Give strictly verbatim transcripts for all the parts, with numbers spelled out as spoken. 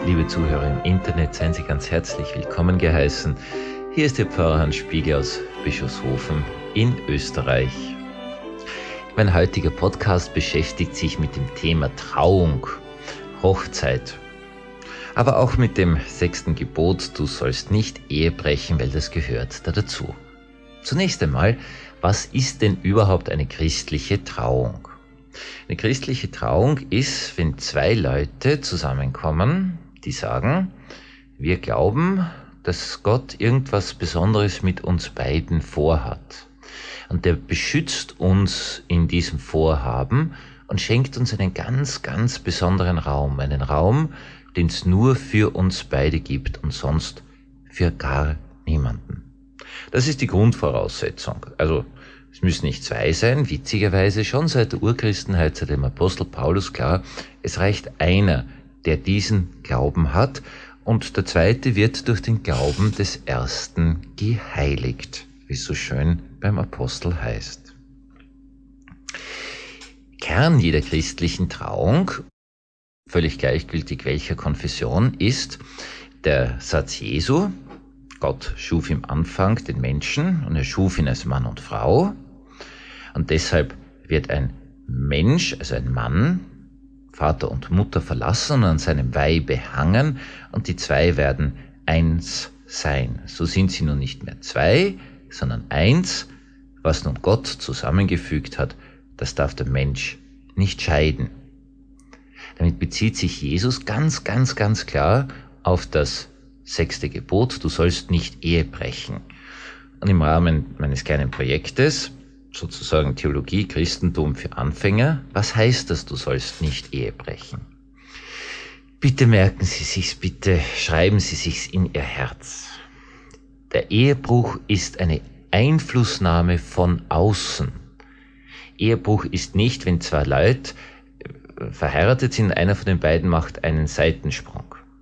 Liebe Zuhörer im Internet, seien Sie ganz herzlich willkommen geheißen. Hier ist Ihr Pfarrer Hans Spiegel aus Bischofshofen in Österreich. Mein heutiger Podcast beschäftigt sich mit dem Thema Trauung, Hochzeit, aber auch mit dem sechsten Gebot, du sollst nicht Ehe brechen, weil das gehört da dazu. Zunächst einmal, was ist denn überhaupt eine christliche Trauung? Eine christliche Trauung ist, wenn zwei Leute zusammenkommen, die sagen, wir glauben, dass Gott irgendwas Besonderes mit uns beiden vorhat. Und der beschützt uns in diesem Vorhaben und schenkt uns einen ganz, ganz besonderen Raum. Einen Raum, den es nur für uns beide gibt und sonst für gar niemanden. Das ist die Grundvoraussetzung. Also es müssen nicht zwei sein, witzigerweise schon seit der Urchristenheit, seit dem Apostel Paulus klar, es reicht einer, der diesen Glauben hat, und der zweite wird durch den Glauben des Ersten geheiligt, wie es so schön beim Apostel heißt. Kern jeder christlichen Trauung, völlig gleichgültig welcher Konfession, ist der Satz Jesu: Gott schuf im Anfang den Menschen und er schuf ihn als Mann und Frau. Und deshalb wird ein Mensch, also ein Mann, Vater und Mutter verlassen und an seinem Weibe hangen und die zwei werden eins sein. So sind sie nun nicht mehr zwei, sondern eins. Was nun Gott zusammengefügt hat, das darf der Mensch nicht scheiden. Damit bezieht sich Jesus ganz, ganz, ganz klar auf das sechste Gebot, du sollst nicht Ehe brechen. Und im Rahmen meines kleinen Projektes, sozusagen Theologie, Christentum für Anfänger, was heißt das, du sollst nicht Ehe brechen? Bitte merken Sie sich's, bitte schreiben Sie sich's in Ihr Herz. Der Ehebruch ist eine Einflussnahme von außen. Ehebruch ist nicht, wenn zwei Leute verheiratet sind, einer von den beiden macht einen Seitensprung.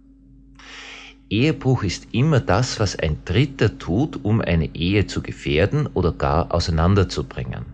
Ehebruch ist immer das, was ein Dritter tut, um eine Ehe zu gefährden oder gar auseinanderzubringen.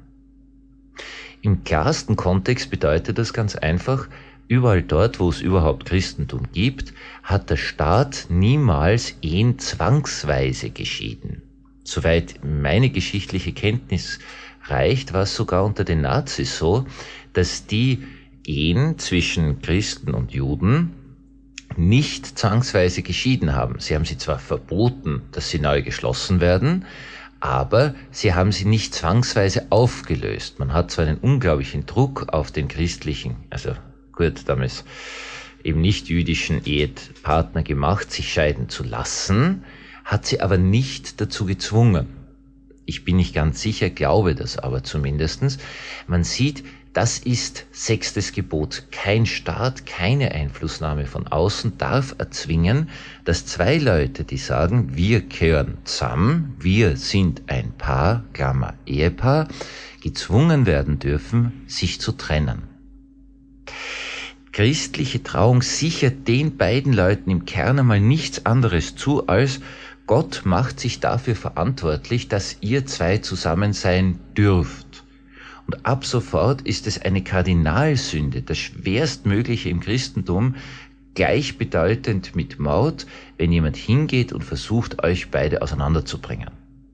Im klarsten Kontext bedeutet das ganz einfach, überall dort, wo es überhaupt Christentum gibt, hat der Staat niemals Ehen zwangsweise geschieden. Soweit meine geschichtliche Kenntnis reicht, war es sogar unter den Nazis so, dass die Ehen zwischen Christen und Juden nicht zwangsweise geschieden haben. Sie haben sie zwar verboten, dass sie neu geschlossen werden, aber sie haben sie nicht zwangsweise aufgelöst. Man hat zwar einen unglaublichen Druck auf den christlichen, also gut, damals eben nicht jüdischen Ehepartner gemacht, sich scheiden zu lassen, hat sie aber nicht dazu gezwungen. Ich bin nicht ganz sicher, glaube das aber zumindestens. Man sieht, das ist sechstes Gebot. Kein Staat, keine Einflussnahme von außen darf erzwingen, dass zwei Leute, die sagen, wir gehören zusammen, wir sind ein Paar, Klammer Ehepaar, gezwungen werden dürfen, sich zu trennen. Christliche Trauung sichert den beiden Leuten im Kern einmal nichts anderes zu, als Gott macht sich dafür verantwortlich, dass ihr zwei zusammen sein dürft. Und ab sofort ist es eine Kardinalsünde, das schwerstmögliche im Christentum, gleichbedeutend mit Mord, wenn jemand hingeht und versucht, euch beide auseinanderzubringen.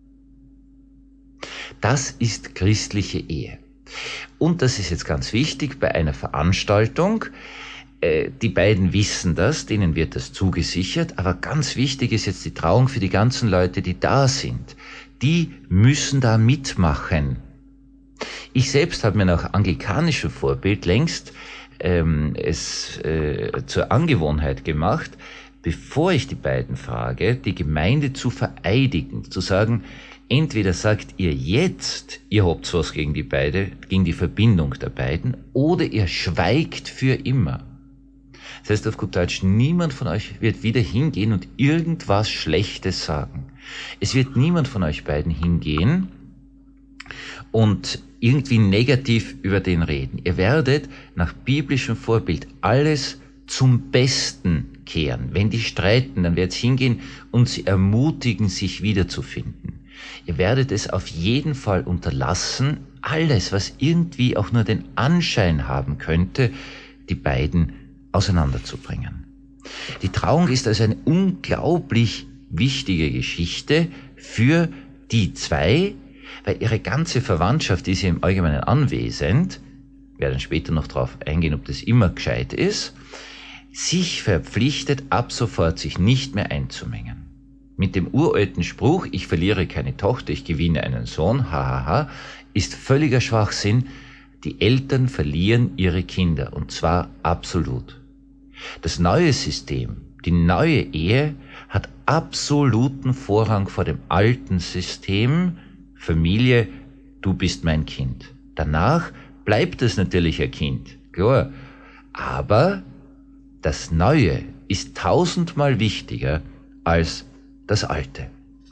Das ist christliche Ehe. Und das ist jetzt ganz wichtig bei einer Veranstaltung. Äh, die beiden wissen das, denen wird das zugesichert, aber ganz wichtig ist jetzt die Trauung für die ganzen Leute, die da sind. Die müssen da mitmachen. Ich selbst habe mir nach anglikanischem Vorbild längst ähm, es äh, zur Angewohnheit gemacht, bevor ich die beiden frage, die Gemeinde zu vereidigen, zu sagen, entweder sagt ihr jetzt, ihr habt was gegen die beide, gegen die Verbindung der beiden, oder ihr schweigt für immer. Das heißt auf gut Deutsch, niemand von euch wird wieder hingehen und irgendwas Schlechtes sagen. Es wird niemand von euch beiden hingehen und irgendwie negativ über den reden. Ihr werdet nach biblischem Vorbild alles zum Besten kehren. Wenn die streiten, dann werdet ihr hingehen und sie ermutigen, sich wiederzufinden. Ihr werdet es auf jeden Fall unterlassen, alles, was irgendwie auch nur den Anschein haben könnte, die beiden auseinanderzubringen. Die Trauung ist also eine unglaublich wichtige Geschichte für die zwei, weil ihre ganze Verwandtschaft ist ja im Allgemeinen anwesend, wir werden später noch darauf eingehen, ob das immer gescheit ist, sich verpflichtet, ab sofort sich nicht mehr einzumengen. Mit dem uralten Spruch, ich verliere keine Tochter, ich gewinne einen Sohn, hahaha, ist völliger Schwachsinn. Die Eltern verlieren ihre Kinder, und zwar absolut. Das neue System, die neue Ehe, hat absoluten Vorrang vor dem alten System, Familie, du bist mein Kind. Danach bleibt es natürlich ein Kind, klar. Aber das Neue ist tausendmal wichtiger als das Alte.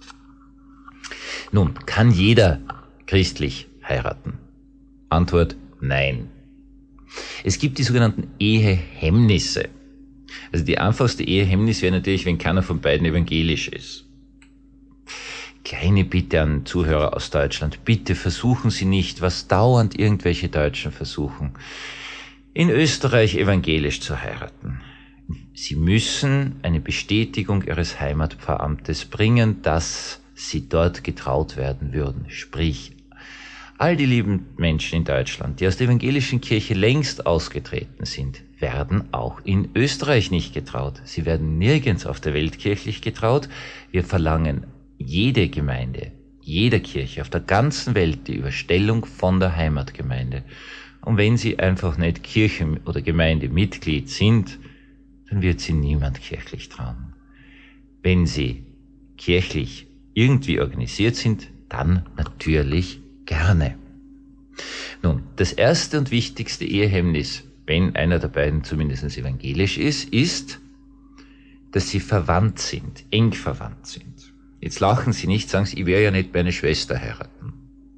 Nun, kann jeder christlich heiraten? Antwort: Nein. Es gibt die sogenannten Ehehemmnisse. Also die einfachste Ehehemmnis wäre natürlich, wenn keiner von beiden evangelisch ist. Kleine Bitte an Zuhörer aus Deutschland, bitte versuchen Sie nicht, was dauernd irgendwelche Deutschen versuchen, in Österreich evangelisch zu heiraten. Sie müssen eine Bestätigung Ihres Heimatpfarramtes bringen, dass Sie dort getraut werden würden. Sprich, all die lieben Menschen in Deutschland, die aus der evangelischen Kirche längst ausgetreten sind, werden auch in Österreich nicht getraut. Sie werden nirgends auf der Welt kirchlich getraut. Wir verlangen jede Gemeinde, jeder Kirche auf der ganzen Welt die Überstellung von der Heimatgemeinde. Und wenn Sie einfach nicht Kirchen- oder Gemeindemitglied sind, dann wird Sie niemand kirchlich trauen. Wenn Sie kirchlich irgendwie organisiert sind, dann natürlich gerne. Nun, das erste und wichtigste Ehehemmnis, wenn einer der beiden zumindest evangelisch ist, ist, dass sie verwandt sind, eng verwandt sind. Jetzt lachen Sie nicht, sagen Sie, ich werde ja nicht meine Schwester heiraten.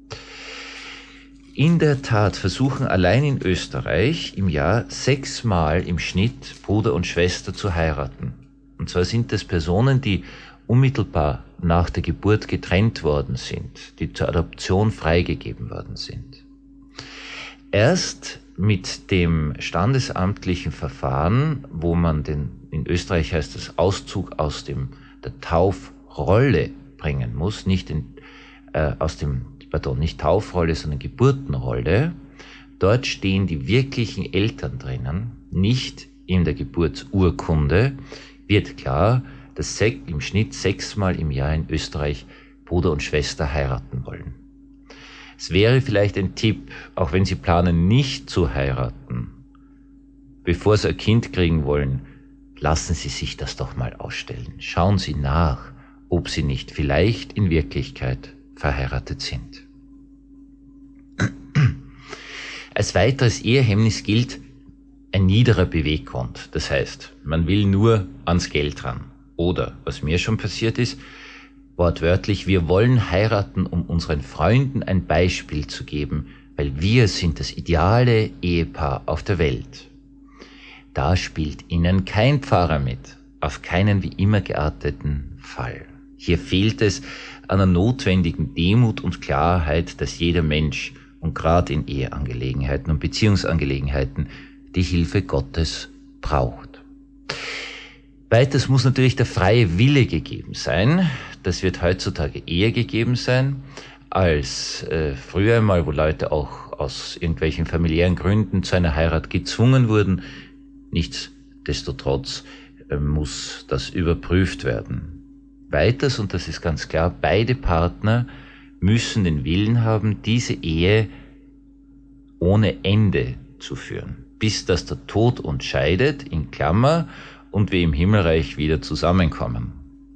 In der Tat versuchen allein in Österreich im Jahr sechsmal im Schnitt Bruder und Schwester zu heiraten. Und zwar sind das Personen, die unmittelbar nach der Geburt getrennt worden sind, die zur Adoption freigegeben worden sind. Erst mit dem standesamtlichen Verfahren, wo man den, in Österreich heißt das Auszug aus dem, der Taufrolle bringen muss, nicht den, äh, aus dem, pardon, nicht Taufrolle, sondern Geburtenrolle. Dort stehen die wirklichen Eltern drinnen, nicht in der Geburtsurkunde, wird klar, dass im Schnitt sechsmal im Jahr in Österreich Bruder und Schwester heiraten wollen. Es wäre vielleicht ein Tipp, auch wenn Sie planen, nicht zu heiraten, bevor Sie ein Kind kriegen wollen, lassen Sie sich das doch mal ausstellen. Schauen Sie nach, ob Sie nicht vielleicht in Wirklichkeit verheiratet sind. Als weiteres Ehehemmnis gilt ein niederer Beweggrund. Das heißt, man will nur ans Geld ran. Oder, was mir schon passiert ist, wortwörtlich, wir wollen heiraten, um unseren Freunden ein Beispiel zu geben, weil wir sind das ideale Ehepaar auf der Welt. Da spielt Ihnen kein Pfarrer mit, auf keinen wie immer gearteten Fall. Hier fehlt es an der notwendigen Demut und Klarheit, dass jeder Mensch und gerade in Eheangelegenheiten und Beziehungsangelegenheiten die Hilfe Gottes braucht. Weiters muss natürlich der freie Wille gegeben sein. Das wird heutzutage eher gegeben sein als äh, früher einmal, wo Leute auch aus irgendwelchen familiären Gründen zu einer Heirat gezwungen wurden. Nichtsdestotrotz äh, muss das überprüft werden. Weiters, und das ist ganz klar, beide Partner müssen den Willen haben, diese Ehe ohne Ende zu führen, bis dass der Tod uns scheidet, in Klammer, und wir im Himmelreich wieder zusammenkommen.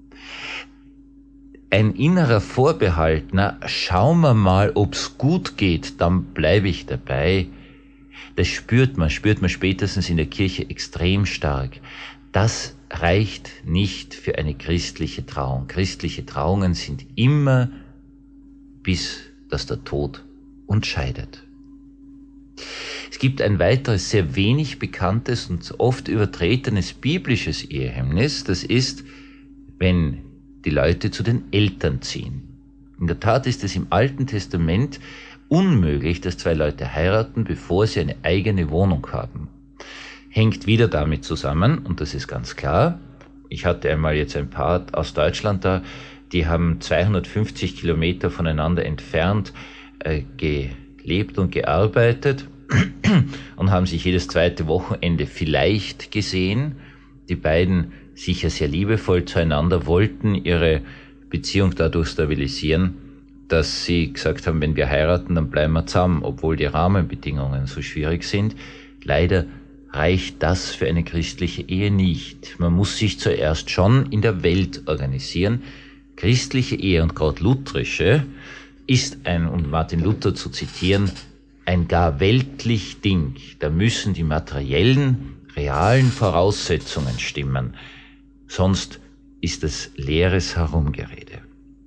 Ein innerer Vorbehalt, na, schauen wir mal, ob's gut geht, dann bleibe ich dabei. Das spürt man, spürt man spätestens in der Kirche extrem stark. Das reicht nicht für eine christliche Trauung. Christliche Trauungen sind immer, bis dass der Tod uns scheidet. Es gibt ein weiteres, sehr wenig bekanntes und oft übertretenes biblisches Ehehemmnis. Das ist, wenn die Leute zu den Eltern ziehen. In der Tat ist es im Alten Testament unmöglich, dass zwei Leute heiraten, bevor sie eine eigene Wohnung haben. hängt wieder damit zusammen, und das ist ganz klar. Ich hatte einmal jetzt ein Paar aus Deutschland da, die haben zweihundertfünfzig Kilometer voneinander entfernt äh, gelebt und gearbeitet und haben sich jedes zweite Wochenende vielleicht gesehen. Die beiden, sicher sehr liebevoll zueinander, wollten ihre Beziehung dadurch stabilisieren, dass sie gesagt haben, wenn wir heiraten, dann bleiben wir zusammen, obwohl die Rahmenbedingungen so schwierig sind. Leider reicht das für eine christliche Ehe nicht. Man muss sich zuerst schon in der Welt organisieren. Christliche Ehe, und gerade lutherische, ist ein, um Martin Luther zu zitieren, ein gar weltlich Ding. Da müssen die materiellen, realen Voraussetzungen stimmen. Sonst ist es leeres Herumgerede.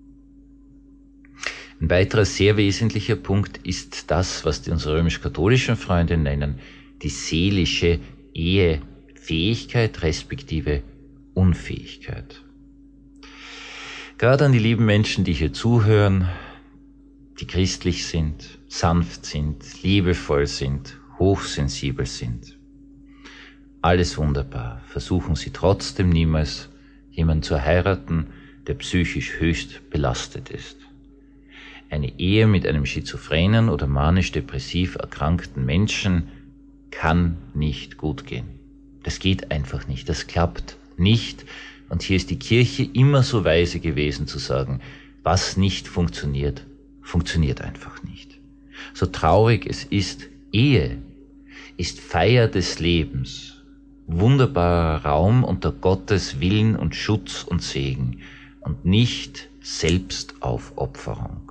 Ein weiterer sehr wesentlicher Punkt ist das, was die unsere römisch-katholischen Freunde nennen, die seelische Ehefähigkeit respektive Unfähigkeit. Gerade an die lieben Menschen, die hier zuhören, die christlich sind, sanft sind, liebevoll sind, hochsensibel sind. Alles wunderbar. Versuchen Sie trotzdem niemals, jemanden zu heiraten, der psychisch höchst belastet ist. Eine Ehe mit einem schizophrenen oder manisch-depressiv erkrankten Menschen kann nicht gut gehen. Das geht einfach nicht, das klappt nicht. Und hier ist die Kirche immer so weise gewesen zu sagen, was nicht funktioniert, funktioniert einfach nicht. So traurig es ist, Ehe ist Feier des Lebens, wunderbarer Raum unter Gottes Willen und Schutz und Segen und nicht Selbstaufopferung.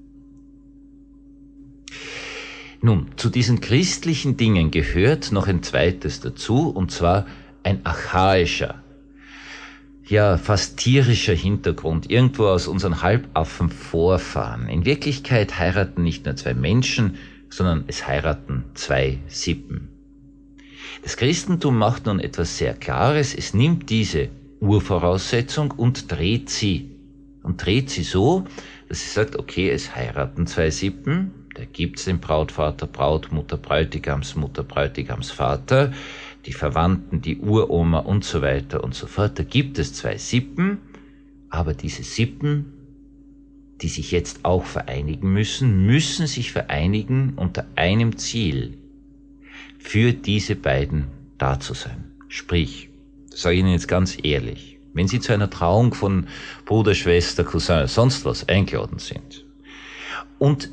Nun, zu diesen christlichen Dingen gehört noch ein zweites dazu, und zwar ein archaischer, ja fast tierischer Hintergrund, irgendwo aus unseren halbaffen Vorfahren. In Wirklichkeit heiraten nicht nur zwei Menschen, sondern es heiraten zwei Sippen. Das Christentum macht nun etwas sehr Klares, es nimmt diese Urvoraussetzung und dreht sie. Und dreht sie so, dass sie sagt, okay, es heiraten zwei Sippen, da gibt's den Brautvater, Brautmutter, Bräutigamsmutter, Bräutigamsvater, die Verwandten, die Uroma und so weiter und so fort. Da gibt es zwei Sippen, aber diese Sippen, die sich jetzt auch vereinigen müssen, müssen sich vereinigen unter einem Ziel, für diese beiden da zu sein. Sprich, das sage ich Ihnen jetzt ganz ehrlich, wenn Sie zu einer Trauung von Bruder, Schwester, Cousin, sonst was eingeladen sind und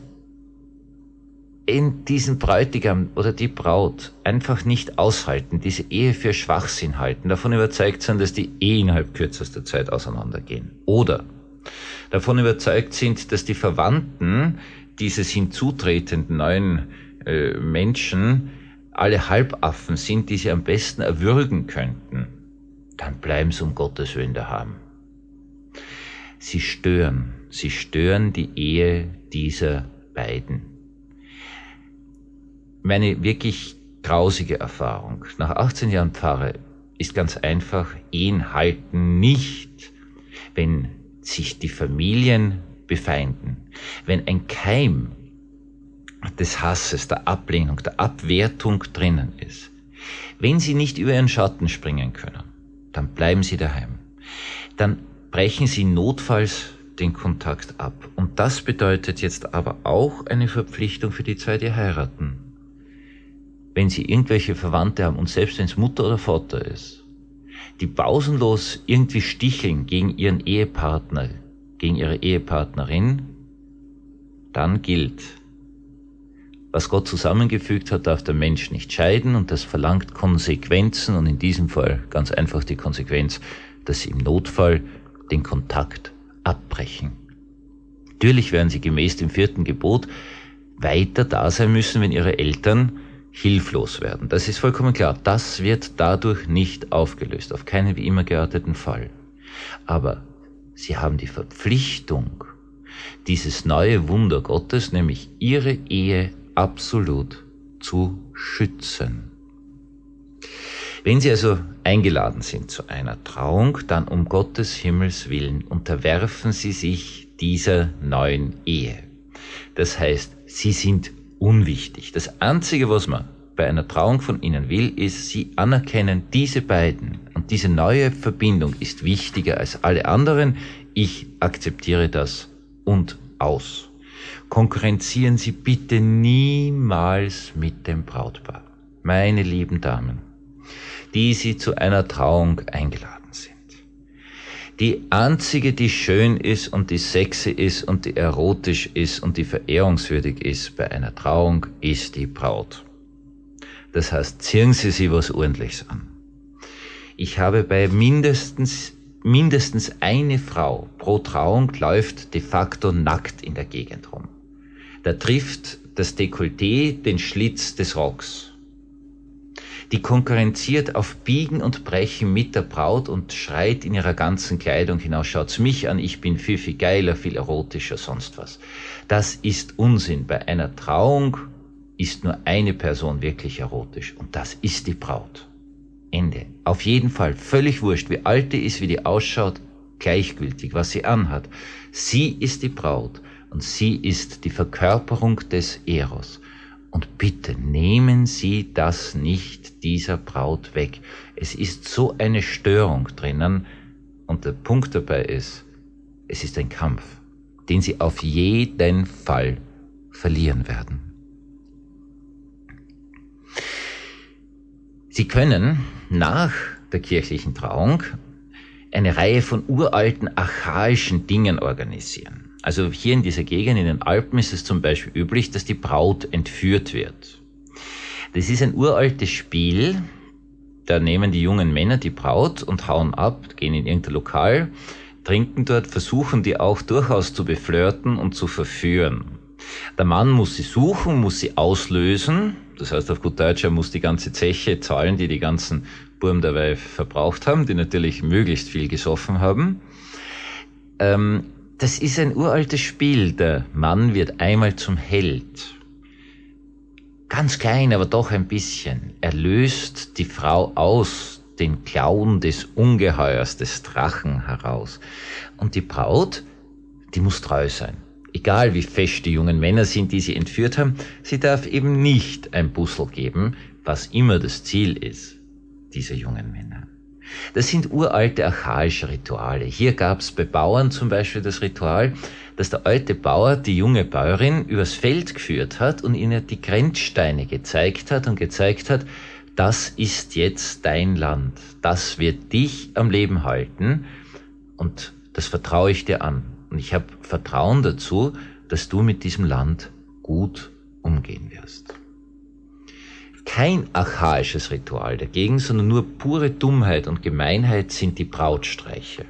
in diesen Bräutigam oder die Braut einfach nicht aushalten, diese Ehe für Schwachsinn halten, davon überzeugt sind, dass die eh innerhalb kürzester Zeit auseinandergehen. Oder davon überzeugt sind, dass die Verwandten dieses hinzutretenden neuen äh, Menschen alle Halbaffen sind, die sie am besten erwürgen könnten, dann bleiben sie um Gottes Willen daheim. Sie stören, sie stören die Ehe dieser beiden. Meine wirklich grausige Erfahrung nach achtzehn Jahren Pfarre ist ganz einfach, Ehen halten nicht, wenn sich die Familien befeinden, wenn ein Keim des Hasses, der Ablehnung, der Abwertung drinnen ist. Wenn sie nicht über ihren Schatten springen können, dann bleiben sie daheim. Dann brechen sie notfalls den Kontakt ab. Und das bedeutet jetzt aber auch eine Verpflichtung für die zwei, die heiraten. Wenn sie irgendwelche Verwandte haben, und selbst wenn es Mutter oder Vater ist, die pausenlos irgendwie sticheln gegen ihren Ehepartner, gegen ihre Ehepartnerin, dann gilt, was Gott zusammengefügt hat, darf der Mensch nicht scheiden, und das verlangt Konsequenzen, und in diesem Fall ganz einfach die Konsequenz, dass sie im Notfall den Kontakt abbrechen. Natürlich werden sie gemäß dem vierten Gebot weiter da sein müssen, wenn ihre Eltern hilflos werden. Das ist vollkommen klar. Das wird dadurch nicht aufgelöst, auf keinen wie immer gearteten Fall. Aber sie haben die Verpflichtung, dieses neue Wunder Gottes, nämlich ihre Ehe absolut zu schützen. Wenn Sie also eingeladen sind zu einer Trauung, dann um Gottes Himmels willen unterwerfen Sie sich dieser neuen Ehe. Das heißt, Sie sind unwichtig. Das Einzige, was man bei einer Trauung von Ihnen will, ist, Sie anerkennen diese beiden und diese neue Verbindung ist wichtiger als alle anderen. Ich akzeptiere das und aus. Konkurrenzieren Sie bitte niemals mit dem Brautpaar, meine lieben Damen, die Sie zu einer Trauung eingeladen sind. Die einzige, die schön ist und die sexy ist und die erotisch ist und die verehrungswürdig ist bei einer Trauung, ist die Braut. Das heißt, ziehen Sie sich was Ordentliches an. Ich habe bei mindestens, mindestens eine Frau pro Trauung läuft de facto nackt in der Gegend rum. Da trifft das Dekolleté den Schlitz des Rocks. Die konkurrenziert auf Biegen und Brechen mit der Braut und schreit in ihrer ganzen Kleidung hinaus, schaut's mich an, ich bin viel, viel geiler, viel erotischer, sonst was. Das ist Unsinn. Bei einer Trauung ist nur eine Person wirklich erotisch und das ist die Braut. Ende. Auf jeden Fall völlig wurscht, wie alt die ist, wie die ausschaut, gleichgültig, was sie anhat. Sie ist die Braut und sie ist die Verkörperung des Eros. Und bitte nehmen Sie das nicht dieser Braut weg. Es ist so eine Störung drinnen und der Punkt dabei ist, es ist ein Kampf, den Sie auf jeden Fall verlieren werden. Sie können nach der kirchlichen Trauung eine Reihe von uralten, archaischen Dingen organisieren. Also hier in dieser Gegend, in den Alpen, ist es zum Beispiel üblich, dass die Braut entführt wird. Das ist ein uraltes Spiel, da nehmen die jungen Männer die Braut und hauen ab, gehen in irgendein Lokal, trinken dort, versuchen die auch durchaus zu beflirten und zu verführen. Der Mann muss sie suchen, muss sie auslösen, das heißt auf gut Deutsch, er muss die ganze Zeche zahlen, die die ganzen Burm dabei verbraucht haben, die natürlich möglichst viel gesoffen haben. Ähm, Das ist ein uraltes Spiel. Der Mann wird einmal zum Held. Ganz klein, aber doch ein bisschen. Er löst die Frau aus den Klauen des Ungeheuers, des Drachen heraus. Und die Braut, die muss treu sein. Egal wie fest die jungen Männer sind, die sie entführt haben, sie darf eben nicht ein Bussel geben, was immer das Ziel ist, dieser jungen Männer. Das sind uralte, archaische Rituale. Hier gab es bei Bauern zum Beispiel das Ritual, dass der alte Bauer die junge Bäuerin übers Feld geführt hat und ihnen die Grenzsteine gezeigt hat und gezeigt hat, das ist jetzt dein Land, das wird dich am Leben halten und das vertraue ich dir an. Und ich habe Vertrauen dazu, dass du mit diesem Land gut umgehen wirst. Kein archaisches Ritual dagegen, sondern nur pure Dummheit und Gemeinheit sind die Brautstreiche.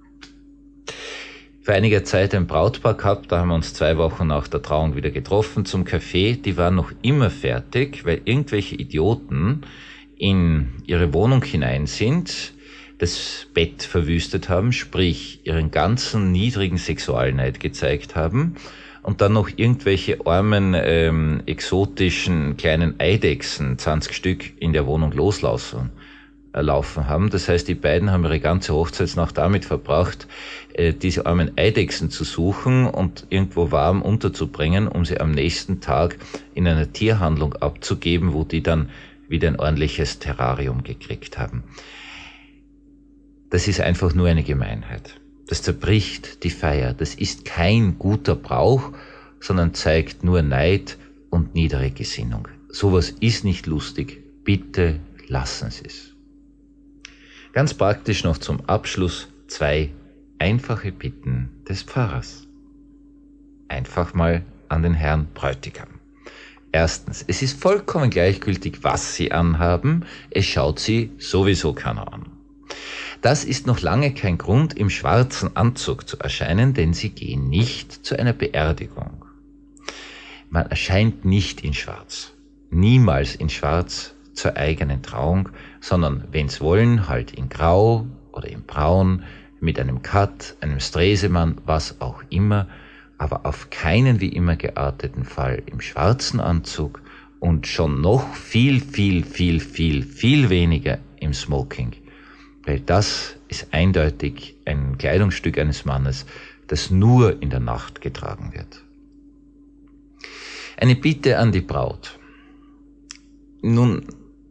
Vor einiger Zeit ein Brautpaar gehabt, da haben wir uns zwei Wochen nach der Trauung wieder getroffen zum Café. Die waren noch immer fertig, weil irgendwelche Idioten in ihre Wohnung hinein sind, das Bett verwüstet haben, sprich ihren ganzen niedrigen Sexualneid gezeigt haben und dann noch irgendwelche armen, ähm, exotischen kleinen Eidechsen, zwanzig Stück, in der Wohnung loslaufen äh, laufen haben. Das heißt, die beiden haben ihre ganze Hochzeitsnacht damit verbracht, äh, diese armen Eidechsen zu suchen und irgendwo warm unterzubringen, um sie am nächsten Tag in einer Tierhandlung abzugeben, wo die dann wieder ein ordentliches Terrarium gekriegt haben. Das ist einfach nur eine Gemeinheit. Das zerbricht die Feier. Das ist kein guter Brauch, sondern zeigt nur Neid und niedere Gesinnung. Sowas ist nicht lustig. Bitte lassen Sie es. Ganz praktisch noch zum Abschluss zwei einfache Bitten des Pfarrers. Einfach mal an den Herrn Bräutigam. Erstens, es ist vollkommen gleichgültig, was Sie anhaben. Es schaut Sie sowieso keiner an. Das ist noch lange kein Grund, im schwarzen Anzug zu erscheinen, denn Sie gehen nicht zu einer Beerdigung. Man erscheint nicht in Schwarz, niemals in Schwarz zur eigenen Trauung, sondern wenn's wollen, halt in Grau oder in Braun, mit einem Cut, einem Stresemann, was auch immer, aber auf keinen wie immer gearteten Fall im schwarzen Anzug und schon noch viel, viel, viel, viel, viel weniger im Smoking. Weil das ist eindeutig ein Kleidungsstück eines Mannes, das nur in der Nacht getragen wird. Eine Bitte an die Braut. Nun,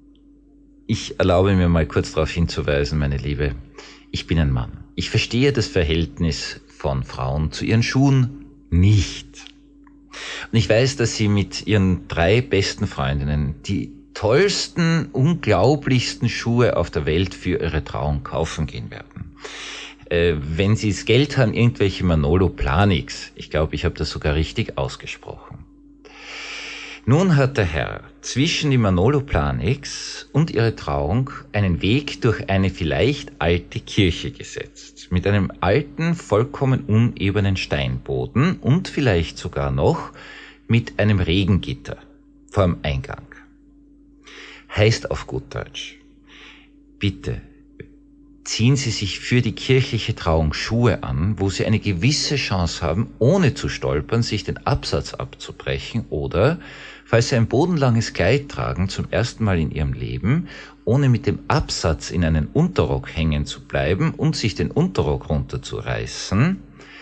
ich erlaube mir mal kurz darauf hinzuweisen, meine Liebe, ich bin ein Mann. Ich verstehe das Verhältnis von Frauen zu ihren Schuhen nicht. Und ich weiß, dass sie mit ihren drei besten Freundinnen die tollsten, unglaublichsten Schuhe auf der Welt für ihre Trauung kaufen gehen werden. Äh, wenn sie das Geld haben, irgendwelche Manolo Blahniks. Ich glaube, ich habe das sogar richtig ausgesprochen. Nun hat der Herr zwischen die Manolo Blahniks und ihre Trauung einen Weg durch eine vielleicht alte Kirche gesetzt. Mit einem alten, vollkommen unebenen Steinboden und vielleicht sogar noch mit einem Regengitter vorm Eingang. Heißt auf gut Deutsch, bitte ziehen Sie sich für die kirchliche Trauung Schuhe an, wo Sie eine gewisse Chance haben, ohne zu stolpern, sich den Absatz abzubrechen oder, falls Sie ein bodenlanges Kleid tragen, zum ersten Mal in Ihrem Leben, ohne mit dem Absatz in einen Unterrock hängen zu bleiben und sich den Unterrock runterzureißen,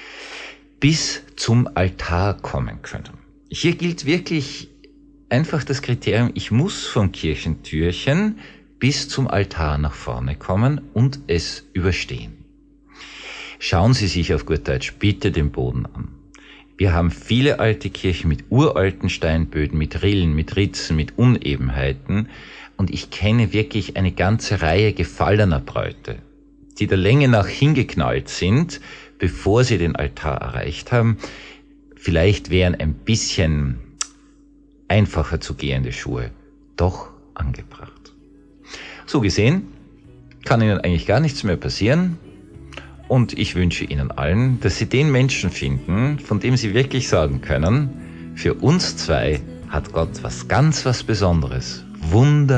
bis zum Altar kommen können. Hier gilt wirklich einfach das Kriterium, ich muss vom Kirchentürchen bis zum Altar nach vorne kommen und es überstehen. Schauen Sie sich auf gut Deutsch bitte den Boden an. Wir haben viele alte Kirchen mit uralten Steinböden, mit Rillen, mit Ritzen, mit Unebenheiten und ich kenne wirklich eine ganze Reihe gefallener Bräute, die der Länge nach hingeknallt sind, bevor sie den Altar erreicht haben. Vielleicht wären ein bisschen einfacher zu gehende Schuhe doch angebracht. So gesehen kann Ihnen eigentlich gar nichts mehr passieren und ich wünsche Ihnen allen, dass Sie den Menschen finden, von dem Sie wirklich sagen können, für uns zwei hat Gott was ganz was Besonderes,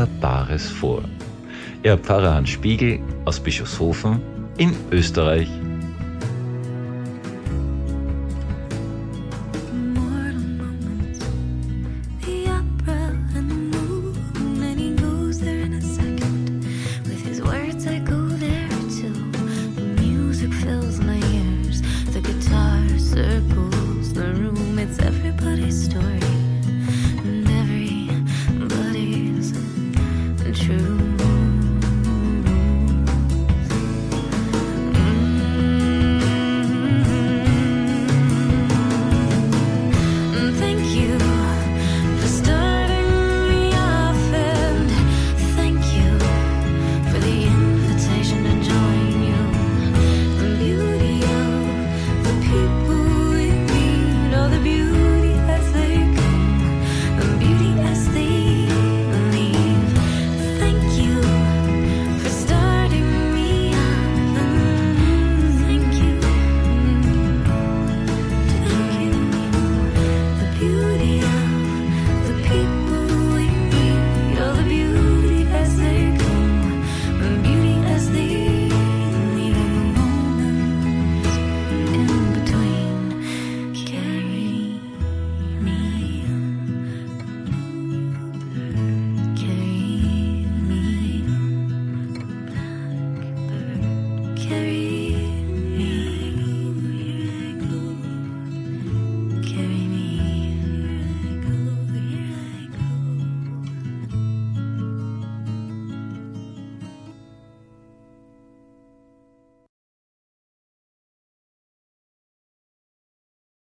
Wunderbares vor. Ihr Pfarrer Hans Spiegel aus Bischofshofen in Österreich.